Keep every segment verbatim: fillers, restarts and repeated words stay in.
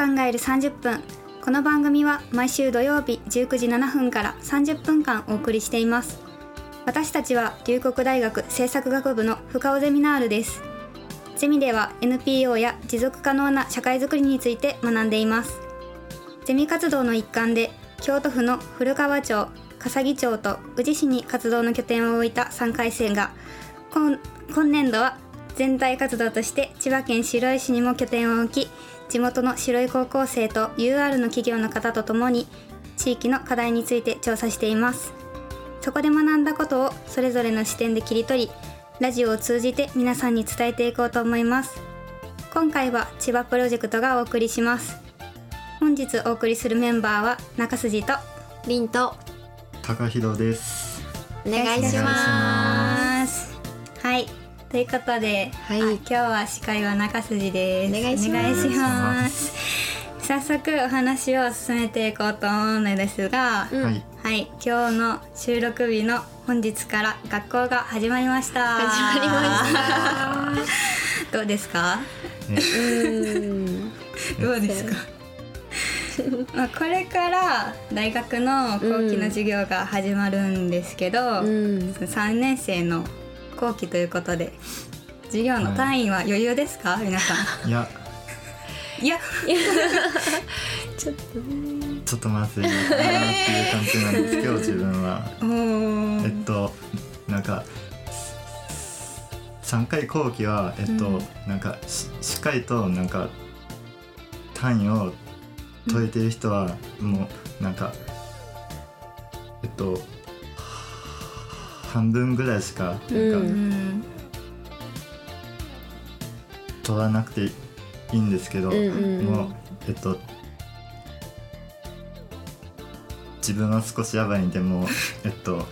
考えるさんじゅっぷん。この番組は毎週土曜日じゅうくじななふんからさんじゅっぷんかんお送りしています。私たちは龍谷大学政策学部の深尾ゼミナールです。ゼミでは エヌピーオー や持続可能な社会づくりについて学んでいます。ゼミ活動の一環で京都府の古川町、笠木町と宇治市に活動の拠点を置いたさんかい生が 今, 今年度は全体活動として千葉県白井市にも拠点を置き、地元の白井高校生と ユーアール の企業の方とともに地域の課題について調査しています。そこで学んだことをそれぞれの視点で切り取り、ラジオを通じて皆さんに伝えていこうと思います。今回は千葉プロジェクトがお送りします。本日お送りするメンバーは中筋と凛と高弘です。 お願いします。 はい、ということで、 はい、 今日は司会は中筋です。 お願いします。 お願いします。早速お話を進めていこうと思うのですが、 うん、 はいはい、今日の収録日の本日から学校が始まりました。 始まりました。 どうですか？ うーんどうですか？まあこれから大学の後期の授業が始まるんですけど、うん、さんねん生の後期ということで授業の単位は余裕ですか、はい、皆さん？ いやいやちょっとねちょっとまずいかなっていう感じなんですけど、自分はえっとなんかさんかい後期はえっと、うん、なんかしっかりとなんか単位を解いてる人はもうなんかえっと半分ぐらいしかなんか、うん、取らなくていいんですけど、うんうん、もうえっと自分は少しやばいんでもうえっと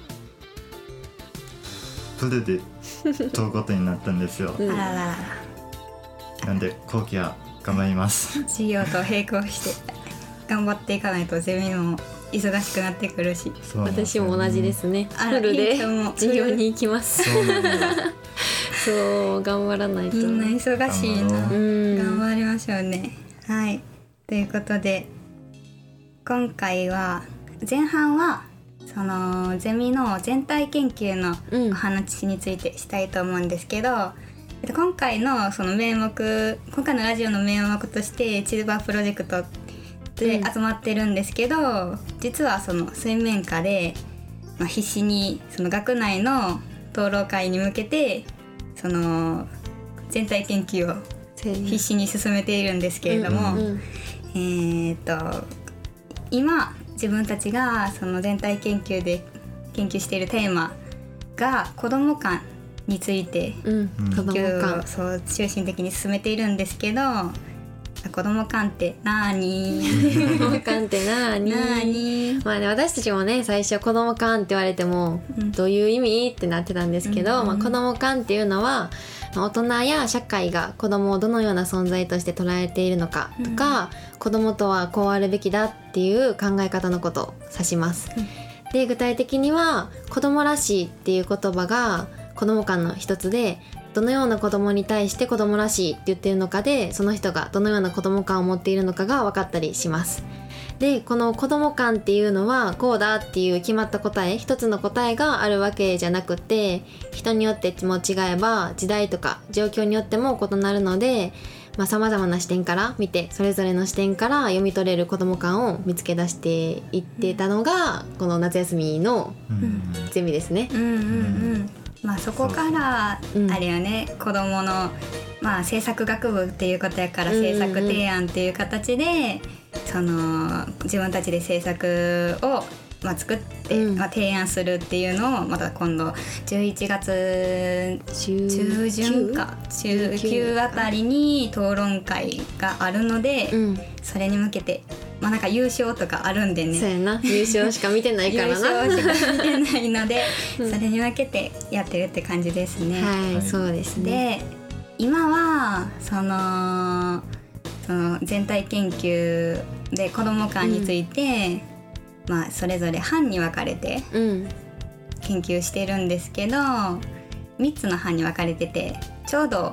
フルで問うことになったんですよ。 あららら。 なんで後期は頑張ります。 授業と並行して頑張っていかないとゼミも忙しくなってくるし。 そうなんですよね。 私も同じですね。フルで授業に行きます。 そうなんだ。 そう頑張らないと。 みんな忙しいな。 うん頑張りましょうね。はい。ということで今回は前半はそのゼミの全体研究のお話についてしたいと思うんですけど、うん、今回のその名目今回のラジオの名目として千葉プロジェクトで集まってるんですけど、うん、実はその水面下で、まあ、必死にその学内の討論会に向けてその全体研究を必死に進めているんですけれども、うんうんうん、えー、と今自分たちがその全体研究で研究しているテーマが子ども観について研究をそう中心的に進めているんですけど、子ども観ってなーに子ども観ってなーになーにまあね、私たちもね最初子ども観って言われても、うん、どういう意味ってなってたんですけど、うんまあ、子ども観っていうのは大人や社会が子どもをどのような存在として捉えているのかとか、うん、子どもとはこうあるべきだっていう考え方のことを指します、うん、で具体的には子どもらしいっていう言葉が子ども観の一つで、どのような子どもに対して子どもらしいって言っているのかでその人がどのような子ども観を持っているのかが分かったりします。でこの子ども観っていうのはこうだっていう決まった答え一つの答えがあるわけじゃなくて、人によっても違えば時代とか状況によっても異なるので、まあ、様々な視点から見てそれぞれの視点から読み取れる子ども観を見つけ出していってたのがこの夏休みのゼミですね、 うんうんうんまあ、そこからあれよね、うん、子どもの、まあ、政策学部っていうことやから政策提案っていう形で、うんうんうん、その自分たちで政策を、まあ、作って、うんまあ、提案するっていうのをまた今度じゅういちがつ中旬か中級あたりに討論会があるので、うん、それに向けてまあなんか優勝とかあるんでね。 そうやな、優勝しか見てないからな優勝しか見てないので、うん、それに向けてやってるって感じですね。 はい、そうですね。 で今はそのその全体研究で子ども観について、うんまあ、それぞれ班に分かれて研究してるんですけど、みっつの班に分かれててちょうど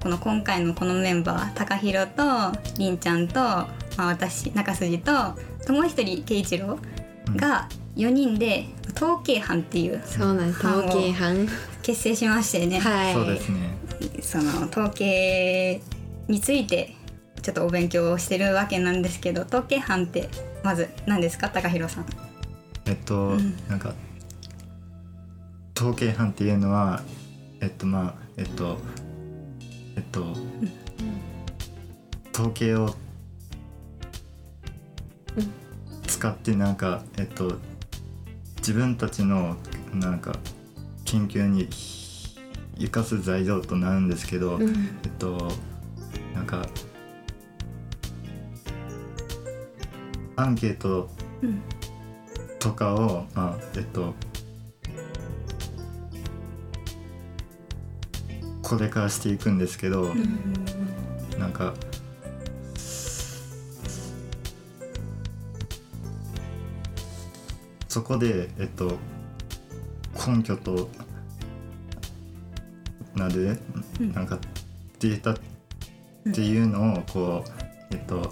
この今回のこのメンバー、高弘とりんちゃんと、まあ、私中筋ともう一人圭一郎がよにんで統計班っていうそうなんです、統計班結成しましてね、 はい、 そうですね。 その統計についてちょっとお勉強をしてるわけなんですけど、統計班ってまず何ですか、高弘さん。 えっと、 うん、 なんか統計班っていうのはえっとまあえっとえっと、うん、統計を使ってなんかえっと自分たちのなんか研究に生かす材料となるんですけど、うん、えっとなんかアンケートとかを、まあえっとこれからしていくんですけど、うん、なんかそこでえっと根拠となる、うん、なんかデータっていうのをこうえっと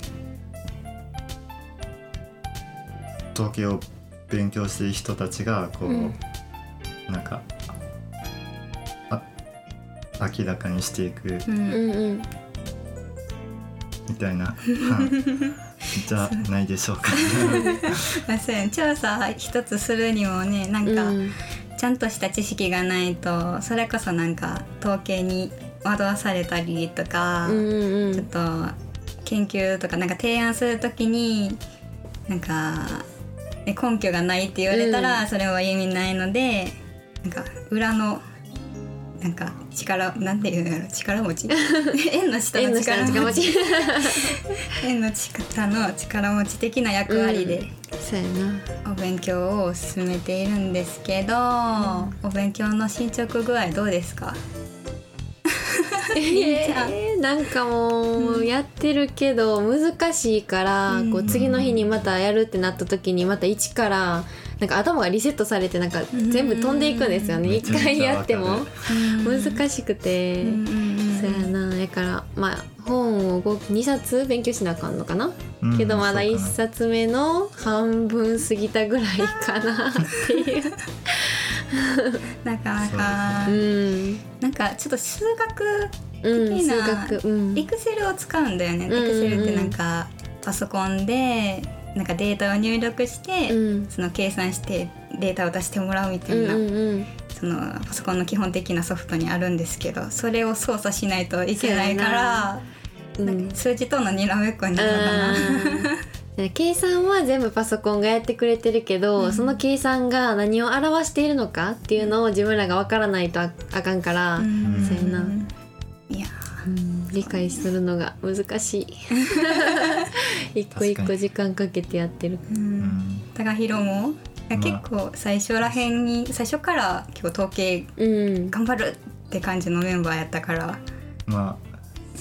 統計を勉強している人たちがこう、うん、なんかあ明らかにしていく、うん、みたいなじゃないでしょうか調査一つするにもね、なんか、うん、ちゃんとした知識がないと、それこそなんか統計に惑わされたりとか、うんうん、ちょっと研究とかなんか提案するときになんか根拠がないって言われたらそれは意味ないので、うん、なんか裏のなんか力なんていうのやろ、力持ち縁の下の力持ち縁の下の力持ち的な役割で、うん、 そうやな、 お勉強を進めているんですけど、うん、お勉強の進捗具合どうですか？ えー、なんかもうやってるけど難しいから、うん、こう次の日にまたやるってなった時にまた一からなんか頭がリセットされてなんか全部飛んでいくんですよね、うん、一回やっても難しくて、うん、そうやな、だからまあ本をにさつ勉強しなあかんのかな、うん、けどまだいっさつめの半分過ぎたぐらいかなっていうなかなか、うん、なんかちょっと数学的なエクセルを使うんだよね。エクセルってなんかパソコンでなんかデータを入力して、うん、その計算してデータを出してもらうみたいな、うんうんうん、そのパソコンの基本的なソフトにあるんですけど、それを操作しないといけないから、うん、なんか数字とのにらめっこになるのかな。 計算は全部パソコンがやってくれてるけど、うん、その計算が何を表しているのかっていうのを自分らが分からないと あ, あかんから、うん、そうやな、いや、うん、理解するのが難しい一個一個時間かけてやってる、うん、 高弘もいや結構最初らへんに最初から結構統計頑張るって感じのメンバーやったから、 まあ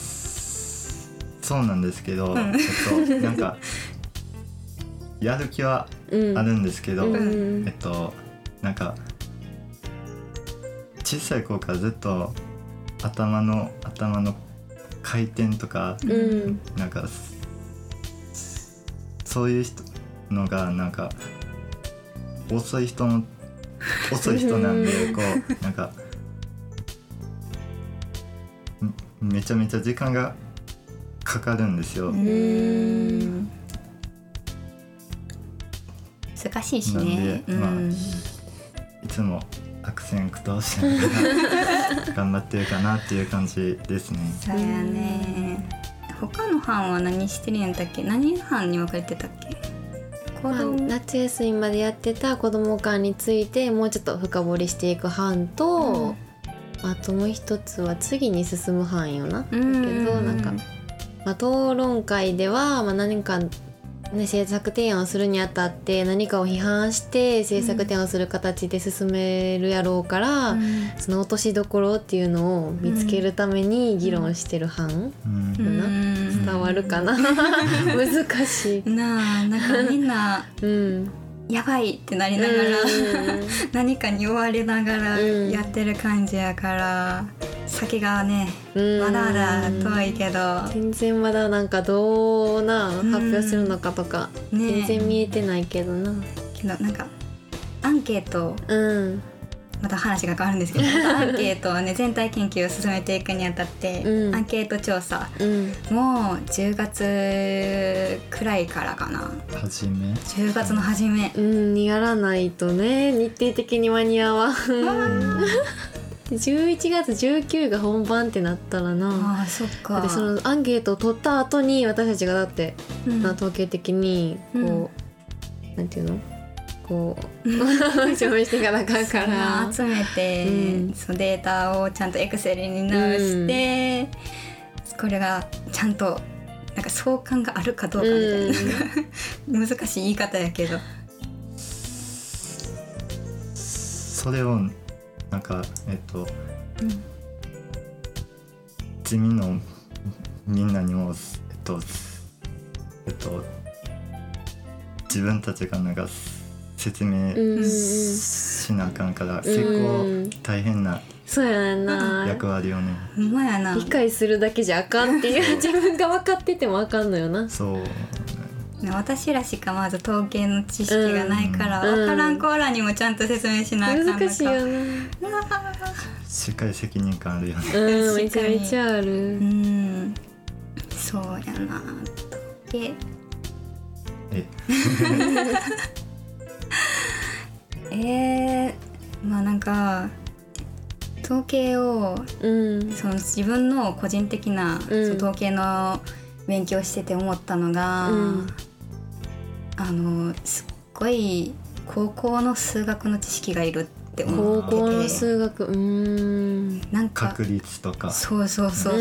そうなんですけど、うん、ちょっとなんかやる気はあるんですけど、うん、えっとなんか小さい頃からずっと頭の頭の回転とか、うん、なんかそういう人のがなんか遅い人の遅い人なんでこうなんかめちゃめちゃ時間がかかるんですよ。うーん、 難しいしね。 なんで、まあ、いつも悪戦苦闘しながら頑張ってるかなっていう感じですね。 そうやね。他の班は何してるんだっけ？何班に分かれてたっけ？ 子供、まあ、夏休みまでやってた子ども館についてもうちょっと深掘りしていく班と、うん、あともう一つは次に進む班よな。だけどなんかまあ、討論会では、まあ、何か、ね、政策提案をするにあたって何かを批判して政策提案をする形で進めるやろうから、うん、その落としどころっていうのを見つけるために議論してる班、うん、な、うん、伝わるかな難しいなあ、なんかみんな、うん、やばいってなりながら、うん、何かに追われながらやってる感じやから、うん、 先がねまだまだ遠いけど、 全然まだなんかどうな発表するのかとか、ね、全然見えてないけどな。 けどなんかアンケート、 うん、 また話が変わるんですけどアンケートをね全体研究を進めていくにあたって、うん、アンケート調査、うん、もうじゅうがつくらいからかな、 初めじゅうがつの初め、 うん、やらないとね日程的に間に合わんじゅういちがつじゅうくにちが本番ってなったらな。 あ、そっか。 でそのアンケートを取った後に私たちがだって、うん、統計的にこう、うん、なんていうのこう証明していかなあかんから集めて、うん、そのデータをちゃんとエクセルに直して、うん、これがちゃんとなんか相関があるかどうかみたいな、うん、難しい言い方やけど、 それをなんかえっと、うん、地味のみんなにもえっとえっと自分たちがなんか説明しなあかんから、うん、結構大変なそうやな役割をね、 ほんまやな、 理解するだけじゃあかんっていう自分が分かっててもあかんのよな。 そう私らしかまず統計の知識がないから、うん、分からんコーラにもちゃんと説明しなあかんのか。 難しいよな。 しっかり責任感あるよね。 うん、めちゃめちゃある。うん、 そうやな。統計ええー、まあなんか統計を、うん、その自分の個人的な、うん、その統計の勉強してて思ったのが、うん、あのすっごい高校の数学の知識がいるって思ってて、 高校の数学、うーん、 なんか確率とか、 そうそうそうそう、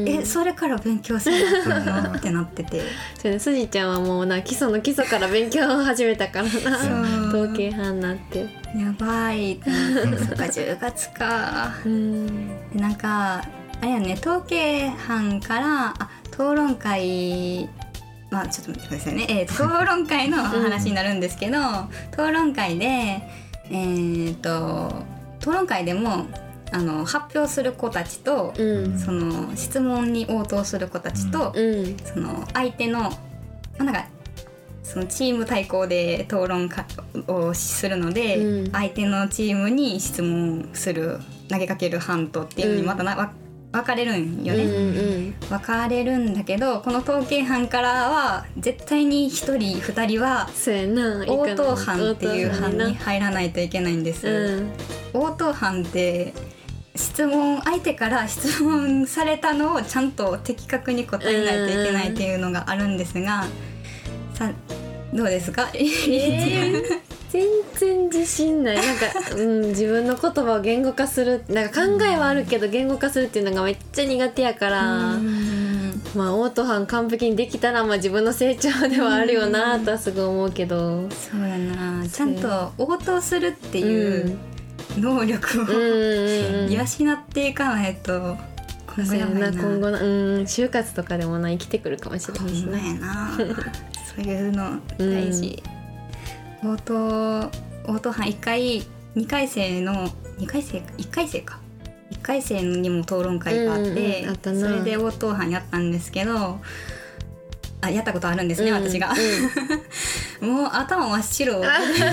えそれから勉強するのってなっててそれすじちゃんはもうな基礎の基礎から勉強を始めたからな統計班になってやばいってなってそっかじゅうがつかうんなんかあれやね、統計班からあ討論会、まあちょっと待ってくださいね、えー、討論会の話になるんですけど、うん、討論会でえー、と討論会でもあの発表する子たちと、うん、その質問に応答する子たちと、うん、その相手のなんかそのチーム対抗で討論をするので、うん、相手のチームに質問する投げかける班とっていうのにまたな、うん分かれるんよね、うんうん、分かれるんだけどこの統計班からは絶対にひとりふたりは応答班っていう班に入らないといけないんです、うん、応答班って質問相手から質問されたのをちゃんと的確に答えないといけないっていうのがあるんですが、うん、さどうですか、えー全然自信ないなんか、うん、自分の言葉を言語化するなんか考えはあるけど言語化するっていうのがめっちゃ苦手やから、うんまあ応答班完璧にできたらまあ自分の成長ではあるよなとはすごい思うけど、 そうやなちゃんと応答するっていう能力を、うん、養っていかないと今後やばいな、 今後な、うん、就活とかでもな生きてくるかもしれないしねそういうの大事、うん応答応答班いっかいにかい生のにかい生いっかい生かいっかい生にも討論会があって、うんうん、あそれで応答班やったんですけどあやったことあるんですね、うん、私が、うん、もう頭真っ白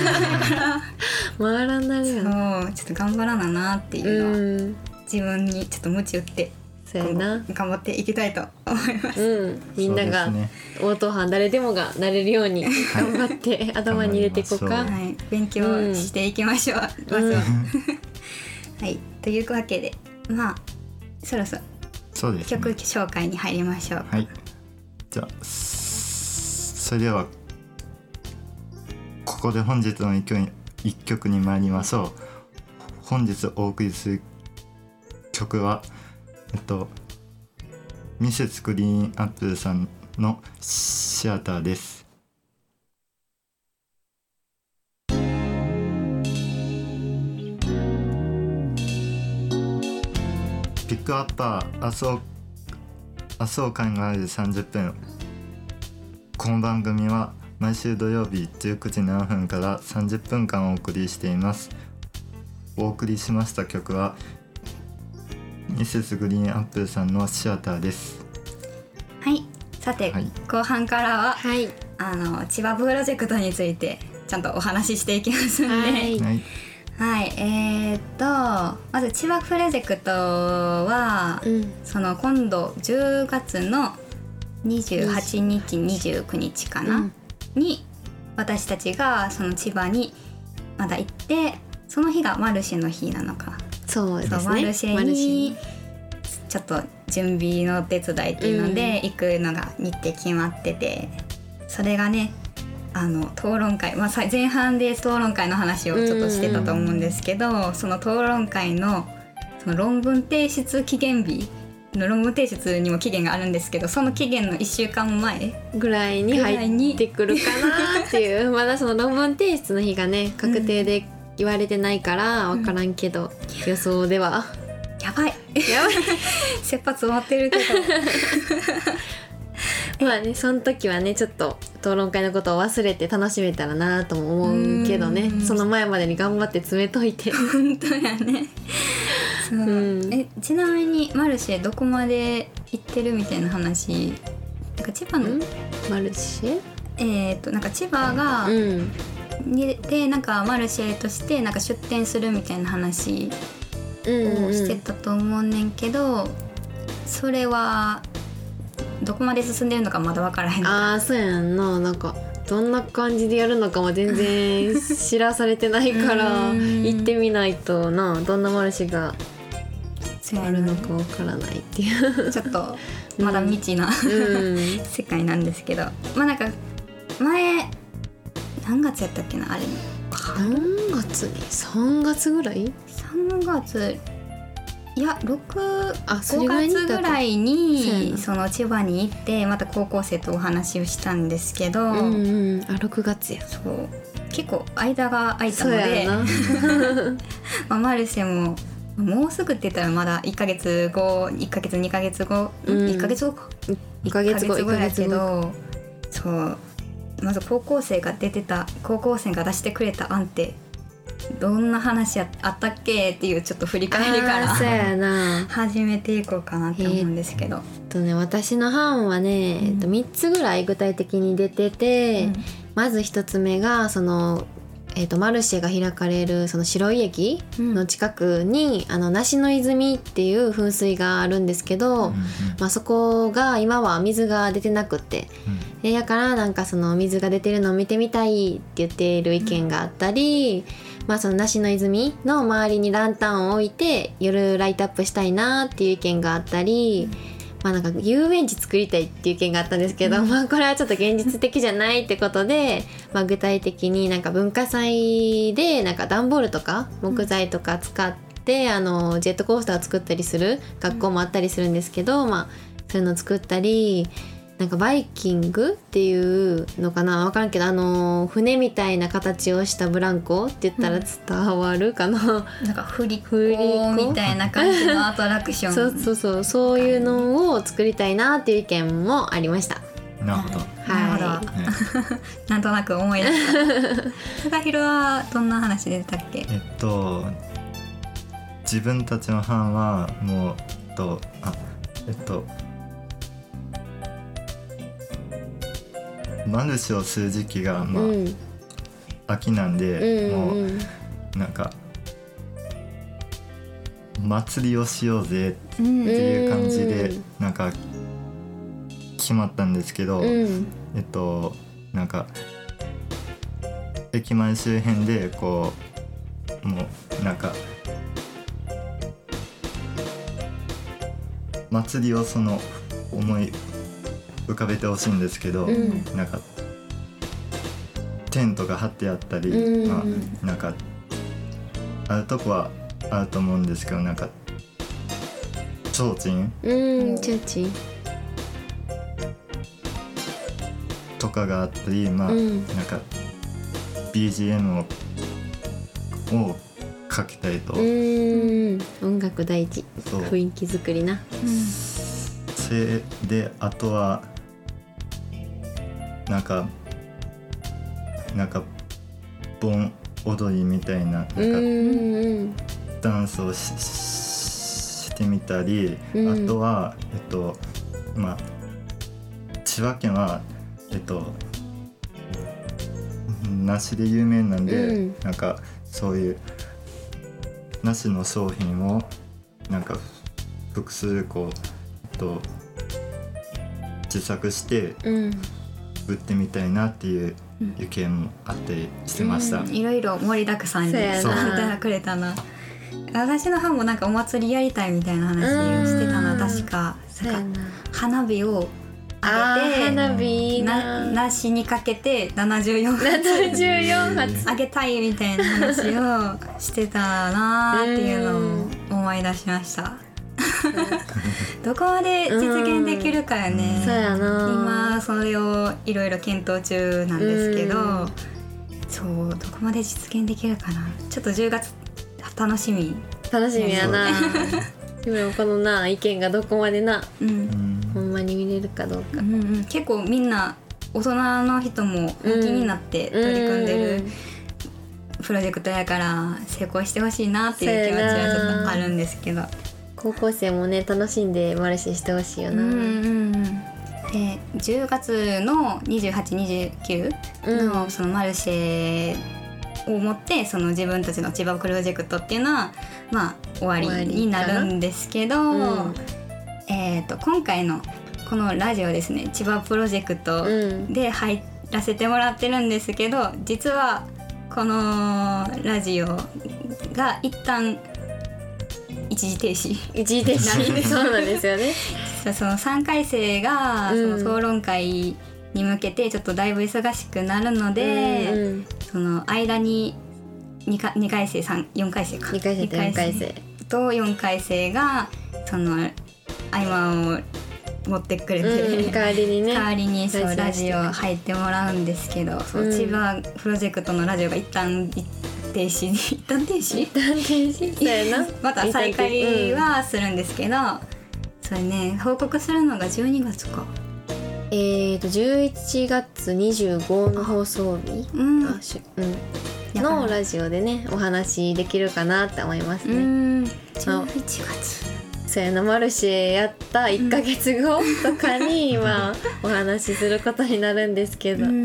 回らないよそうちょっと頑張らななっていうのは、うん、自分にちょっと鞭打ってそうやな頑張っていきたいと思います、 うん、みんなが応答班誰でもがなれるように頑張って頭に入れていこうか、 はい、勉強していきましょう、うん、まずは、うん、はいというわけでまあそろそろそうです、ね、 曲紹介に入りましょう。 はいじゃあそれではここで本日の一曲に一曲に参りましょう。本日お送りする曲はえっと、ミセスクリーンアップルさんのシアターです。ピックアッパー明日を明日を考えるさんじゅっぷん。この番組は毎週土曜日じゅうくじななふんからさんじゅっぷんかんお送りしています。お送りしました曲はミセスグリーンアップルさんのシアターです。 はい、さて、はい、後半からは、はい、あの千葉プロジェクトについてちゃんとお話ししていきますので、はい、はいはい、えー、っとまず千葉プロジェクトは、うん、その今度じゅうがつのにじゅうはちにちにじゅうくにちかな、うん、に私たちがその千葉にまだ行って、その日がマルシェの日なのか。 そうですね、 マルシェにちょっと準備の手伝いっていうので行くのが日程決まってて、それがねあの討論会、まあ、前半で討論会の話をちょっとしてたと思うんですけど、その討論会のその論文提出期限日の論文提出にも期限があるんですけど、その期限のいっしゅうかんまえぐらいに入ってくるかなっていうまだその論文提出の日がね確定で言われてないから分からんけど、うん、予想ではやばいやばい切羽詰まってるけどまあね、その時はねちょっと討論会のことを忘れて楽しめたらなとも思うけどね、その前までに頑張って詰めといて本当やねそう、うん、えちなみにマルシェどこまで行ってるみたいな話、なんか千葉のマルシェえー、っとなんか千葉が、うんでなんかマルシェとしてなんか出店するみたいな話をしてたと思うねんけど、うんうん、それはどこまで進んでるのかまだ分からへん。 ああそうやんな、なんかどんな感じでやるのかも全然知らされてないから行ってみないとな、どんなマルシェがあるのか分からないっていうちょっとまだ未知な、うん、世界なんですけど、まあなんか前何月やったっけなあれ何月にさんがつぐらいさんがついやろく、ごがつぐらいにその千葉に行ってまた高校生とお話をしたんですけど、うんうん、あろくがつや。 そう結構間が空いたのでまあマルシェももうすぐって言ったらまだいっかげつごいっかげつにかげつご、うん、いっかげつごかいっかげつごぐらいだけど、そうまず高校生が出てた高校生が出してくれた案ってどんな話あったっけっていうちょっと振り返りからそうやな始めていこうかなって思うんですけど、えーっとね、私の班はね、うんえっと、みっつぐらい具体的に出てて、うん、まずひとつめがその、えーっと、マルシェが開かれるその白井駅の近くに、うん、あの梨の泉っていう噴水があるんですけど、うんまあ、そこが今は水が出てなくって、うん、でだからなんかその水が出てるのを見てみたいって言っている意見があったり、うんまあ、その梨の泉の周りにランタンを置いて夜ライトアップしたいなっていう意見があったり、まあ、なんか遊園地作りたいっていう意見があったんですけど、うんまあ、これはちょっと現実的じゃないってことで、まあ、具体的になんか文化祭でなんか段ボールとか木材とか使ってあのジェットコースターを作ったりする学校もあったりするんですけど、まあ、そういうのを作ったりなんかバイキングっていうのかな分からんけどあの船みたいな形をしたブランコって言ったら伝わるかな、 うん、なんか振り子みたいな感じのアトラクションそうそうそうそういうのを作りたいなっていう意見もありました。 なるほど、 はい、ね、なんとなく思い出した高弘はどんな話でたっけ。 えっと自分たちの班はもうえっとあえっとマルシェをする時期が、まあうん、秋なんで、うんうん、もうなんか祭りをしようぜっていう感じで、うん、なんか決まったんですけど、うん、えっとなんか駅前周辺でこうもうなんか祭りをその思い浮かべてほしいんですけど、うん、なんかテントが張ってあったり、うんまあ、なんかあるとこはあると思うんですけどなんか提灯、 うん、提灯とかがあったり、まあ、うん、なんか ビージーエム を, をかけたりと、 うん、音楽大事雰囲気作りな、うん、 それであとはなんかなんか盆踊りみたいななんかダンスを し, しってみたり、うん、あとはえっとまあ千葉県はえっと梨で有名なんで、うん、なんかそういう梨の商品をなんか複数こう、えっと、自作して売ってみたいなっていう意見もあってしてました、 うんうん、いろいろ盛りだくさんにしてくれたな。私の班もなんかお祭りやりたいみたいな話してたな、確か。なんか花火をあげて花火な梨にかけてななじゅうよんはつななじゅうよんはつあげたいみたいな話をしてたなっていうのを思い出しました。どこまで実現できるかよね。 そうやな。 今それをいろいろ検討中なんですけど、そうどこまで実現できるかな。ちょっとじゅうがつ楽しみ楽しみやな。でもこのな意見がどこまでな、うん、ほんまに見れるかどうか、 うんうん、結構みんな大人の人も本気になって取り組んでるプロジェクトやから成功してほしいなっていう気持ちはちょっとあるんですけど、 高校生もね楽しんでマルシェしてほしいよな。うんうんうん、 でじゅうがつのにじゅうはち、にじゅうきゅうのそのマルシェをもってその自分たちの千葉プロジェクトっていうのはまあ終わりになるんですけど、うん、えーと今回のこのラジオですね、千葉プロジェクトで入らせてもらってるんですけど、実はこのラジオが一旦一時停止一時停止そうなんですよね。 そのさんかい生がその討論会に向けてちょっとだいぶ忙しくなるので、うんうん、その間に 2, かにかい生さんよんかい生かにかい生とよんかい生とよんかい生がその合間を持ってくれて、 うん、代わりにね代わりにそうラジオ入ってもらうんですけど、そう、うん、千葉プロジェクトのラジオが一旦停止に一旦停止一旦停止そうやなまた再開はするんですけど、うん、それね報告するのがじゅうにがつか。 えーとじゅういちがつにじゅうごの放送日、うんうん、のラジオでねお話できるかなって思いますね。うん、 じゅういちがつそうやな、マルシェやったいっかげつごとかに今お話しすることになるんですけど、うん、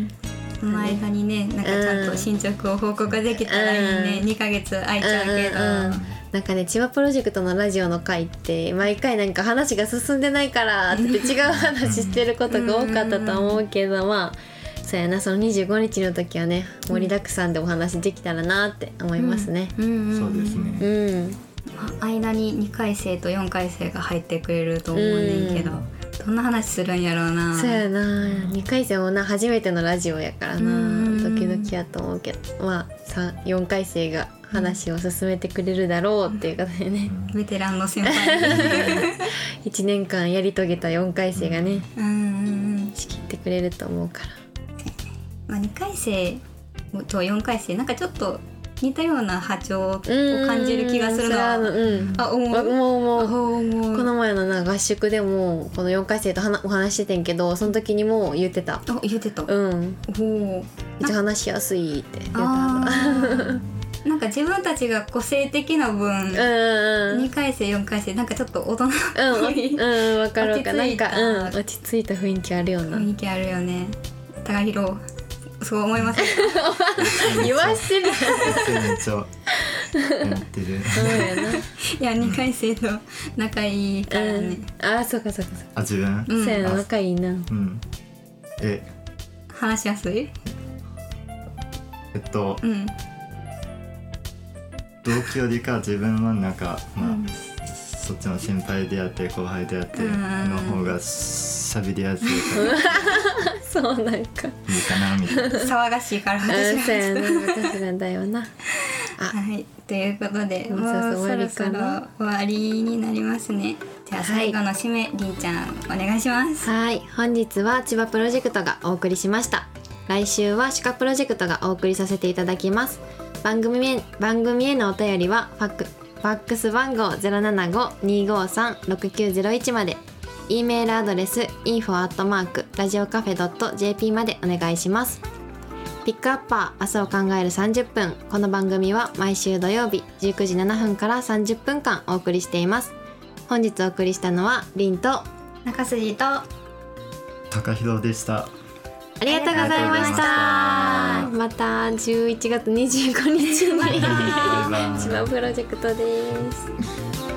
その間にねなんかちゃんと進捗を報告できたらいいね、うん、にかげつ空いちゃうけど、うんうんうん、 なんかね千葉プロジェクトのラジオの回って毎回なんか話が進んでないからって違う話してることが多かったと思うけど、まあそうやな、そのにじゅうごにちの時はね盛りだくさんでお話できたらなって思いますね。 うんうんうん、そうですね、 うん間ににかい生とよんかい生が入ってくれると思うねんけど、どんな話するんやろうな。 そうやな、にかい生もな初めてのラジオやからな、ドキドキやと思うけど、まあよんかい生が話を進めてくれるだろうっていうことでね、 うん、ベテランの先輩いちねんかんやり遂げたよんかい生がね、 うんうんうん、 仕切ってくれると思うから、 まあ、にかい生とよんかい生なんかちょっと似たような波長を感じる気がするな。うん、あ、思う。 もうもうこの前のな合宿でもこのよんかい生とお話しててんけど、その時にも言ってた。 あ、言ってた。 うん。お一応話しやすいって言ってた。 なんか自分たちが個性的な分、うんうん、にかい生よんかい生なんかちょっと大人っぽい、 うんうん、わかるわかる、なんか、うん、落ち着いた雰囲気あるよな。 雰囲気あるよね。高弘そう思います言わしてるめっちゃやってるそうやな。いやにかい生と仲いいからね、うん、 あ、そうかそうかそうか。 あ、自分、 うん、そうやな、仲いいな。うん、え話しやすい？ えっと、うん、同期よりか自分はなんか、まあ、うん、そっちの先輩であって後輩であっての方が喋りやすいからそうなんかいいかなみたいな。 騒がしいから私はそうやな、私なんだよな。 はい、ということでもうそろそろ終わりになりますね。じゃあ最後の締め、はい、りーちゃんお願いします。 はい、本日は千葉プロジェクトがお送りしました。来週はシカプロジェクトがお送りさせていただきます。番組へ番組へのお便りはファックファックス番号 ゼロななご にーごーさん ろくきゅうゼロいち まで、E メールアドレス インフォ アットマーク ラジオカフェ ドット ジェーピー までお願いします。 ピックアッパー朝を考えるさんじゅっぷん。この番組は毎週土曜日じゅうくじななふんからさんじゅっぷんかんお送りしています。本日お送りしたのはりんと中筋と高弘でした。 ありがとうございました。またじゅういちがつにじゅうごにちにバイバイ千葉プロジェクトです。